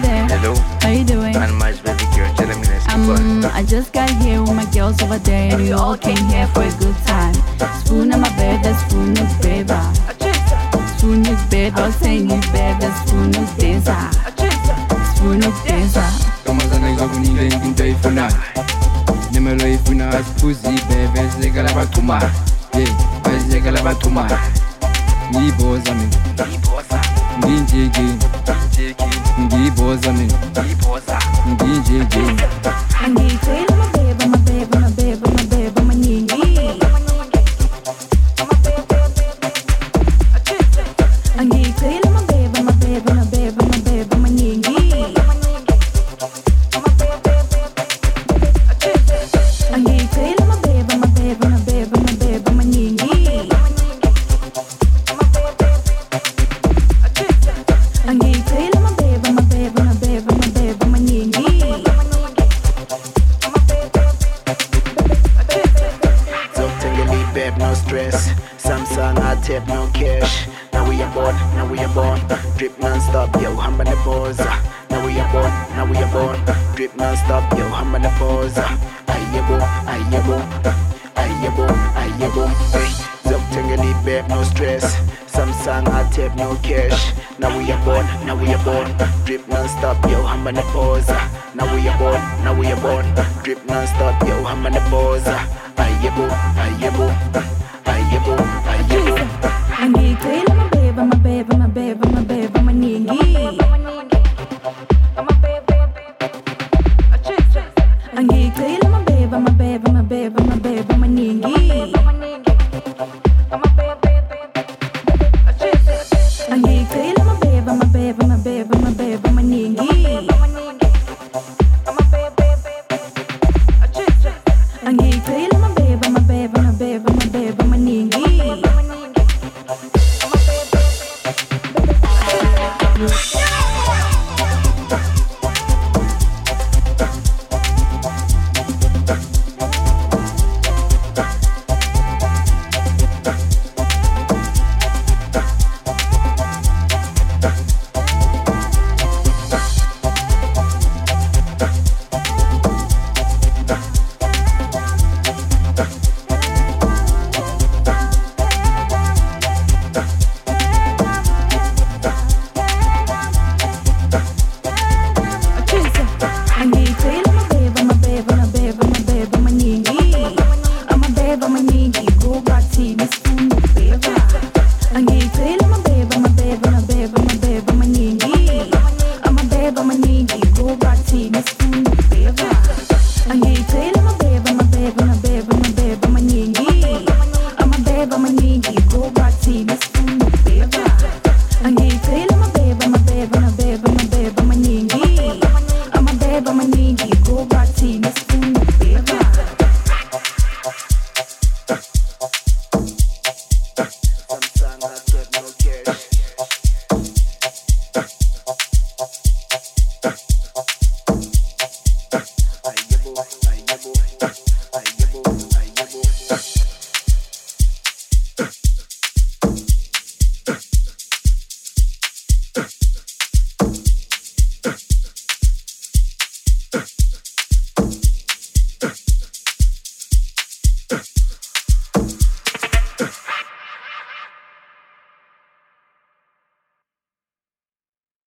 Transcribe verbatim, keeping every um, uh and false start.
there. Hello. How you doing? And much baby girl, tell me let's keep Um, on. I just got here with my girls over there, and we all came here for a good time. Spoon on my bed, that's spoon of baby. Spoon of baby, I'll sing you baby, spoon of dancer. Spoon of dancer. Kama zana ngizokunika into eyifunayo nemelo eyifunayo asiphuzi ibheve ezekala bachumayo ye ezekala bachumayo ngiyiboza mina nginjekeni ngiyiboza mina nginjekeni Angiyicela amabeba, amabeba, amabeba, amabeba amaningi. Angiyicela amabeba, amabeba, amabeba, amabeba amaningi. Angiyicela amabeba, amabeba, amabeba, amabeba amaningi. Angiyicela amabeba, amabeba, amabeba, amabeba amaningi. Zoctangeli babe, no stress. Samsung, I tape, no cash. Now we are born, now we are born. Drip non-stop, yo, I'm on the buzz. Now we are born, now we are born. Drip non-stop, yo, I'm on the buzz. Aye-bo, aye-bo, aye-bo, aye-bo. Hey, Zoctangeli babe, no stress. Samsung, I tape, no cash. Now we are born, now we are born. Drip non-stop, yo, I'm on the buzz. Now we are born, now we are born. Drip non-stop, yo, I'm on the buzz. Aye-bo, aye-bo, aye-bo, aye-bo. Angiyicela amabeba, amabeba, amabeba, amabeba amaningi. Angiyicela amabeba, amabeba, amabeba, amabeba amaningi. Angiyicela amabeba, amabeba, amabeba, amabeba amaningi. Angiyicela amabeba, amabeba, amabeba, amabeba amaningi. Angiyicela amabeba, amabeba, amabeba, amabeba amaningi. Amabeba amaningi, go back team, spoon of baby. Angiyicela amabeba, amabeba, amabeba, amabeba amaningi. Amabeba amaningi, go back team, spoon of baby. Angiyicela